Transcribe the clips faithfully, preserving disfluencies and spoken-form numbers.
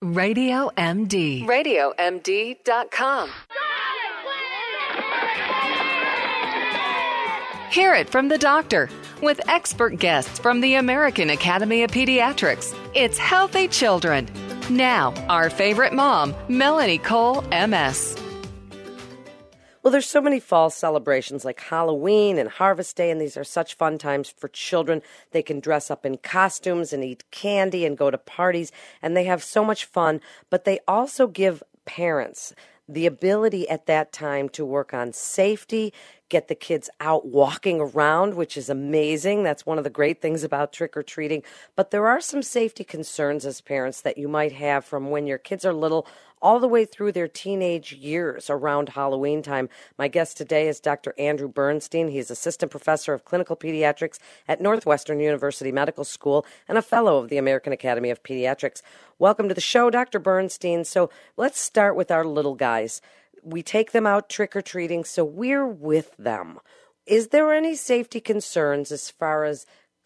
Radio M D. radio M D dot com. Hear it from the doctor with expert guests from the American Academy of Pediatrics. It's Healthy Children. Now, our favorite mom, Melanie Cole, M S. Well, there's so many fall celebrations like Halloween and Harvest Day, and these are such fun times for children. They can dress up in costumes and eat candy and go to parties, and they have so much fun. But they also give parents the ability at that time to work on safety, get the kids out walking around, which is amazing. That's one of the great things about trick-or-treating. But there are some safety concerns as parents that you might have from when your kids are little all the way through their teenage years around Halloween time. My guest today is Doctor Andrew Bernstein. He's assistant professor of clinical pediatrics at Northwestern University Medical School and a fellow of the American Academy of Pediatrics. Welcome to the show, Doctor Bernstein. So let's start with our little guys. We take them out trick-or-treating, so we're with them. Is there any safety concerns as far as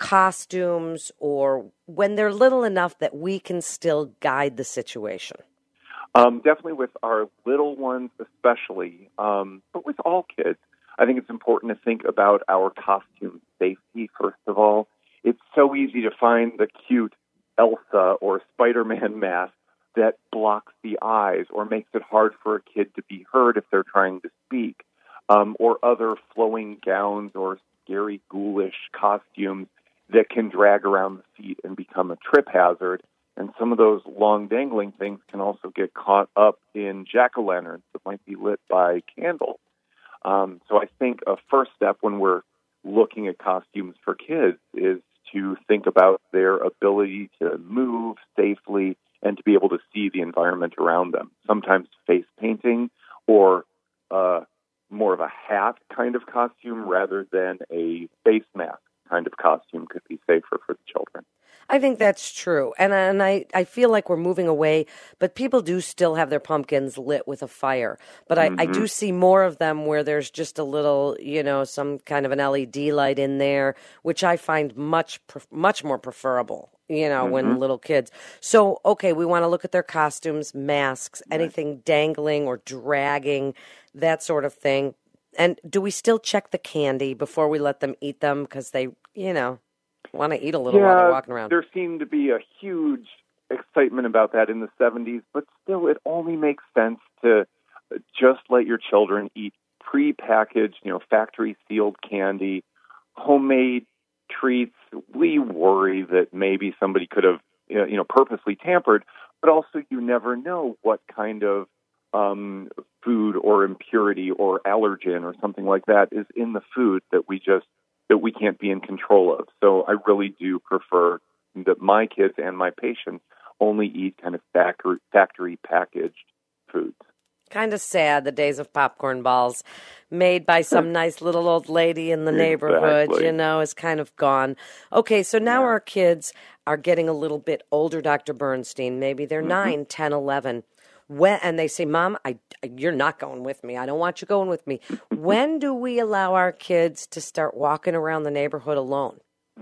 costumes or when they're little enough that we can still guide the situation? Um, definitely with our little ones especially, um, but with all kids. I think it's important to think about our costume safety, first of all. It's so easy to find the cute Elsa or Spider-Man mask that blocks the eyes or makes it hard for a kid to be heard if they're trying to speak, um, or other flowing gowns or scary, ghoulish costumes that can drag around the feet and become a trip hazard. And some of those long dangling things can also get caught up in jack-o'-lanterns that might be lit by candles. Um, so I think a first step when we're looking at costumes for kids is to think about their ability to move safely and to be able to see the environment around them. Sometimes face painting or uh, more of a hat kind of costume rather than a face mask kind of costume could be safer for the children. I think that's true. And, and I, I feel like we're moving away, but people do still have their pumpkins lit with a fire. But I, mm-hmm. I do see more of them where there's just a little, you know, some kind of an L E D light in there, which I find much, much more preferable, you know, mm-hmm. when little kids. So, okay, we want to look at their costumes, masks, right. anything dangling or dragging, that sort of thing. And do we still check the candy before we let them eat them? Because they, you know, want to eat a little yeah, while they're walking around. There seemed to be a huge excitement about that in the seventies, but still it only makes sense to just let your children eat pre-packaged, you know, factory-sealed candy, homemade treats. We worry that maybe somebody could have, you know, purposely tampered, but also you never know what kind of um, food or impurity or allergen or something like that is in the food that we just that we can't be in control of. So I really do prefer that my kids and my patients only eat kind of factory, factory packaged foods. Kind of sad, the days of popcorn balls made by some nice little old lady in the neighborhood, exactly. you know, is kind of gone. Okay, so now yeah. our kids are getting a little bit older, Doctor Bernstein. Maybe they're mm-hmm. nine, ten, eleven. When, and they say, Mom, I, you're not going with me. I don't want you going with me. When do we allow our kids to start walking around the neighborhood alone?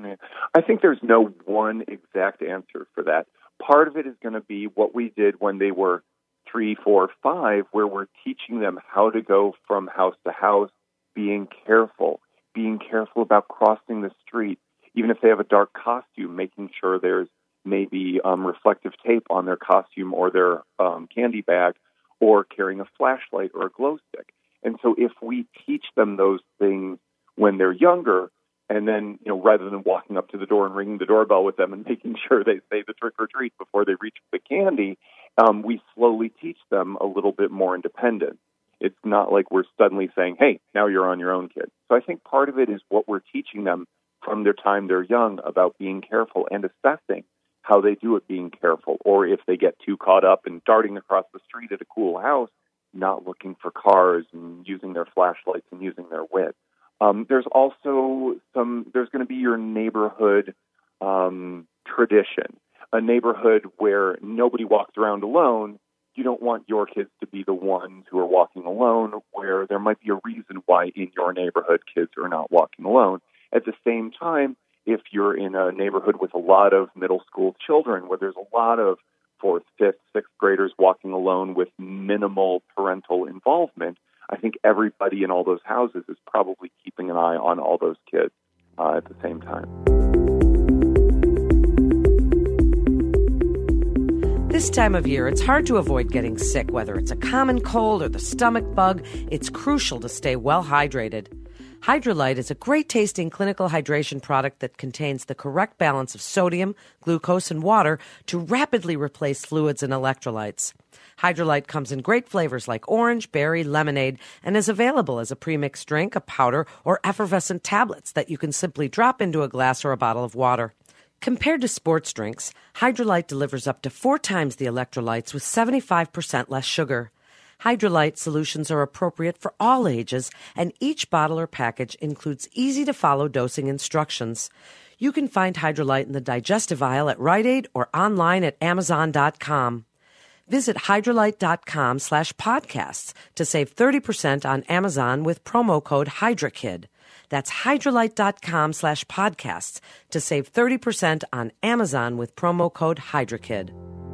I think there's no one exact answer for that. Part of it is going to be what we did when they were three, four, five, where we're teaching them how to go from house to house, being careful, being careful about crossing the street. Even if they have a dark costume, making sure there's maybe um, reflective tape on their costume or their um, candy bag, or carrying a flashlight or a glow stick. And so if we teach them those things when they're younger, and then, you know, rather than walking up to the door and ringing the doorbell with them and making sure they say the trick or treat before they reach the candy, um, we slowly teach them a little bit more independence. It's not like we're suddenly saying, hey, now you're on your own, kid. So I think part of it is what we're teaching them from their time they're young about being careful and assessing how they do it being careful, or if they get too caught up in darting across the street at a cool house, not looking for cars and using their flashlights and using their wit. Um, there's also some, there's going to be your neighborhood um, tradition, a neighborhood where nobody walks around alone. You don't want your kids to be the ones who are walking alone, where there might be a reason why in your neighborhood kids are not walking alone. At the same time, if you're in a neighborhood with a lot of middle school children where there's a lot of fourth, fifth, sixth graders walking alone with minimal parental involvement, I think everybody in all those houses is probably keeping an eye on all those kids uh, at the same time. This time of year, it's hard to avoid getting sick, whether it's a common cold or the stomach bug. It's crucial to stay well hydrated. Hydralyte is a great-tasting clinical hydration product that contains the correct balance of sodium, glucose, and water to rapidly replace fluids and electrolytes. Hydralyte comes in great flavors like orange, berry, lemonade, and is available as a premixed drink, a powder, or effervescent tablets that you can simply drop into a glass or a bottle of water. Compared to sports drinks, Hydralyte delivers up to four times the electrolytes with seventy-five percent less sugar. Hydralyte solutions are appropriate for all ages, and each bottle or package includes easy-to-follow dosing instructions. You can find Hydralyte in the digestive aisle at Rite Aid or online at amazon dot com. Visit hydralyte.com slash podcasts to save thirty percent on Amazon with promo code HYDRAKID. That's hydralyte.com slash podcasts to save thirty percent on Amazon with promo code HYDRAKID.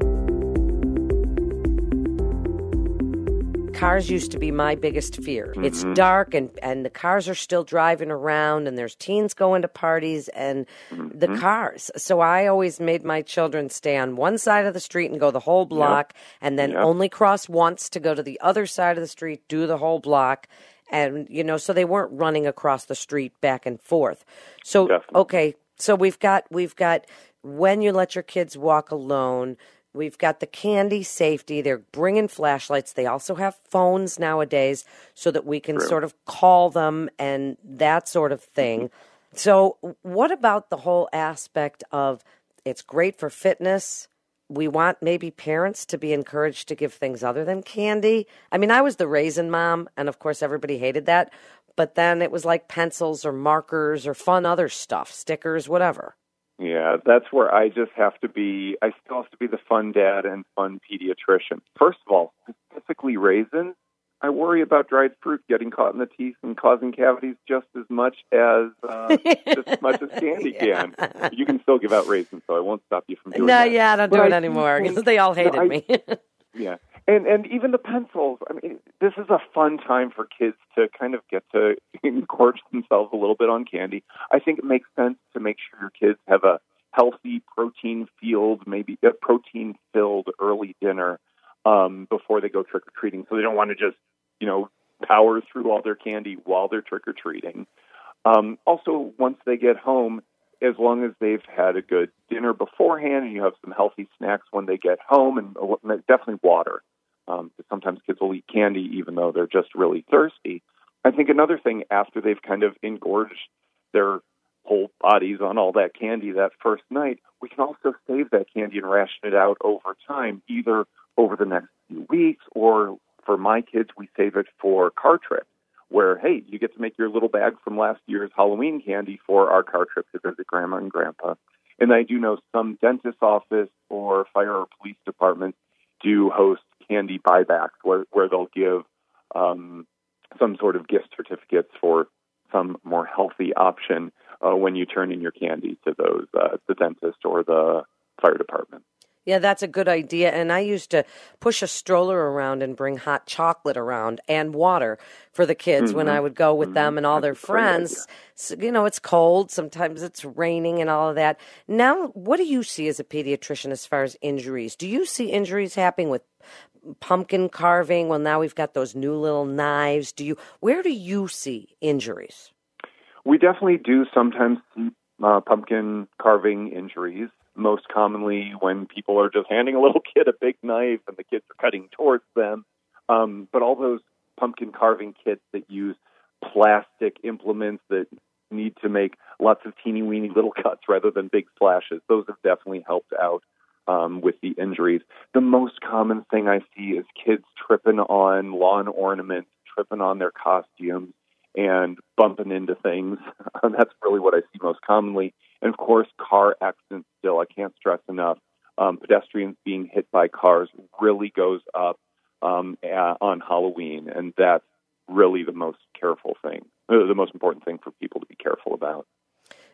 Cars used to be my biggest fear. Mm-hmm. It's dark, and, and the cars are still driving around, and there's teens going to parties, and mm-hmm. the cars. So I always made my children stay on one side of the street and go the whole block, yep. and then yep. only cross once to go to the other side of the street, do the whole block. And, you know, so they weren't running across the street back and forth. So, Definitely. okay, so we've got we've got when you let your kids walk alone. We've got the candy safety. They're bringing flashlights. They also have phones nowadays so that we can True. sort of call them and that sort of thing. Mm-hmm. So what about the whole aspect of it's great for fitness? We want maybe parents to be encouraged to give things other than candy. I mean, I was the raisin mom, and of course everybody hated that. But then it was like pencils or markers or fun other stuff, stickers, whatever. Yeah, that's where I just have to be, I still have to be the fun dad and fun pediatrician. First of all, specifically raisins, I worry about dried fruit getting caught in the teeth and causing cavities just as much as uh, just as much as candy yeah. can. You can still give out raisins, so I won't stop you from doing no, that. No, yeah, I don't but do I it anymore because they all hated no, I, me. yeah, and and even the pencils. I mean, this is a fun time for kids to kind of get to gorge themselves a little bit on candy. I think it makes sense to make sure your kids have a healthy, protein-filled, maybe a protein-filled early dinner um, before they go trick-or-treating. So they don't want to just, you know, power through all their candy while they're trick-or-treating. Um, also, once they get home, as long as they've had a good dinner beforehand and you have some healthy snacks when they get home, and definitely water, um, because sometimes kids will eat candy even though they're just really thirsty. I think another thing after they've kind of engorged their whole bodies on all that candy that first night, we can also save that candy and ration it out over time, either over the next few weeks or, for my kids, we save it for car trips, where, hey, you get to make your little bag from last year's Halloween candy for our car trip to visit Grandma and Grandpa. And I do know some dentist's office or fire or police departments do host candy buybacks where, where they'll give um, some sort of gift certificates for some more healthy option uh, when you turn in your candy to those, uh, the dentist or the fire department. Yeah, that's a good idea. And I used to push a stroller around and bring hot chocolate around and water for the kids mm-hmm. when I would go with mm-hmm. them and all that's their friends. So, you know, it's cold. Sometimes it's raining and all of that. Now, what do you see as a pediatrician as far as injuries? Do you see injuries happening with pumpkin carving? Well, now we've got those new little knives. Do you? Where do you see injuries? We definitely do sometimes see uh, pumpkin carving injuries. Most commonly when people are just handing a little kid a big knife and the kids are cutting towards them. Um, but all those pumpkin carving kits that use plastic implements that need to make lots of teeny-weeny little cuts rather than big slashes, those have definitely helped out um, with the injuries. The most common thing I see is kids tripping on lawn ornaments, tripping on their costumes, and bumping into things. That's really what I see most commonly. And, of course, car accidents still. I can't stress enough. Um, pedestrians being hit by cars really goes up um, uh, on Halloween, and that's really the most careful thing, uh, the most important thing for people to be careful about.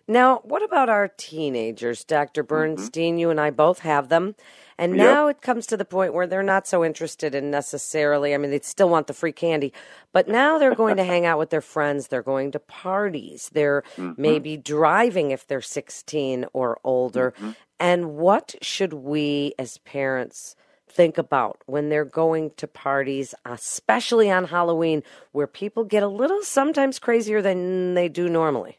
Now, what about our teenagers, Doctor Bernstein? Mm-hmm. You and I both have them. And yep. now it comes to the point where they're not so interested in necessarily, I mean, they still want the free candy, but now they're going to hang out with their friends. They're going to parties. They're mm-hmm. maybe driving if they're sixteen or older. Mm-hmm. And what should we as parents think about when they're going to parties, especially on Halloween, where people get a little sometimes crazier than they do normally?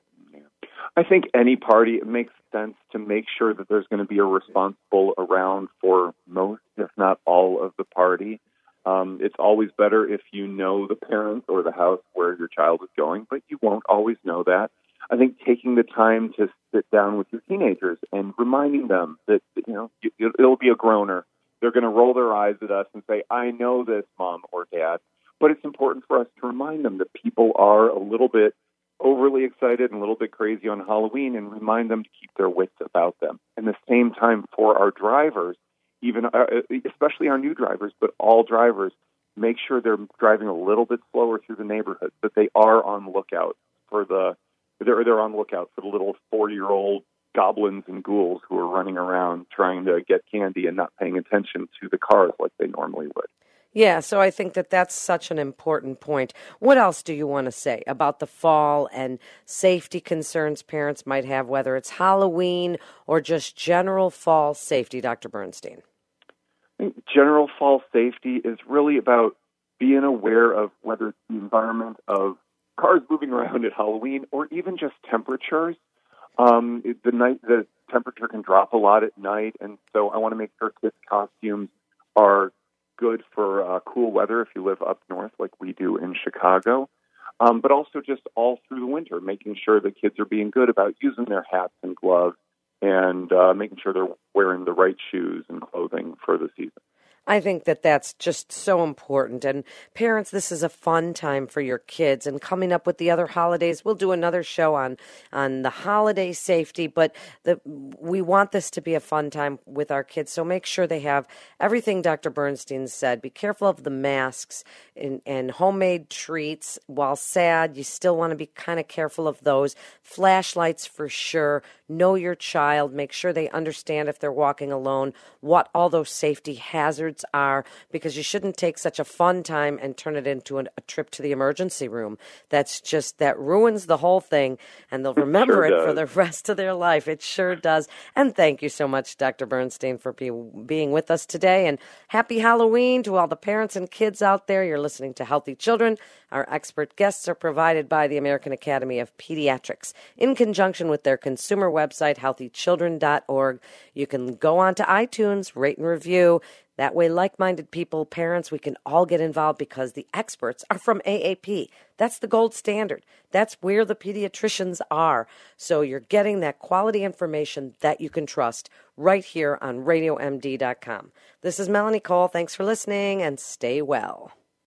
I think any party, it makes sense to make sure that there's going to be a responsible around for most, if not all, of the party. Um, it's always better if you know the parents or the house where your child is going, but you won't always know that. I think taking the time to sit down with your teenagers and reminding them that, you know, it'll be a groaner. They're going to roll their eyes at us and say, I know this, Mom or Dad. But it's important for us to remind them that people are a little bit overly excited and a little bit crazy on Halloween, and remind them to keep their wits about them. And the same time for our drivers, even uh, especially our new drivers, but all drivers, make sure they're driving a little bit slower through the neighborhood, that they are on lookout for the they're they're on lookout for the little four-year-old goblins and ghouls who are running around trying to get candy and not paying attention to the cars like they normally would. Yeah, so I think that that's such an important point. What else do you want to say about the fall and safety concerns parents might have, whether it's Halloween or just general fall safety, Doctor Bernstein? I think general fall safety is really about being aware of whether it's the environment of cars moving around at Halloween or even just temperatures. Um, the night the temperature can drop a lot at night, and so I want to make sure kids' costumes are good for uh, cool weather if you live up north like we do in Chicago, um, but also just all through the winter, making sure that kids are being good about using their hats and gloves and uh, making sure they're wearing the right shoes and clothing for the season. I think that that's just so important. And parents, this is a fun time for your kids. And coming up with the other holidays, we'll do another show on on the holiday safety. But the, we want this to be a fun time with our kids. So make sure they have everything Doctor Bernstein said. Be careful of the masks and, and homemade treats. While sad, you still want to be kind of careful of those. Flashlights for sure. Know your child. Make sure they understand if they're walking alone what all those safety hazards are, because you shouldn't take such a fun time and turn it into an, a trip to the emergency room. That's just, that ruins the whole thing, and they'll remember sure it does. for the rest of their life. It sure does. And thank you so much, Doctor Bernstein, for be, being with us today. And happy Halloween to all the parents and kids out there. You're listening to Healthy Children. Our expert guests are provided by the American Academy of Pediatrics in conjunction with their consumer website, healthy children dot org. You can go on to iTunes, rate and review. That way, like-minded people, parents, we can all get involved because the experts are from A A P. That's the gold standard. That's where the pediatricians are. So you're getting that quality information that you can trust right here on radio m d dot com. This is Melanie Cole. Thanks for listening, and stay well.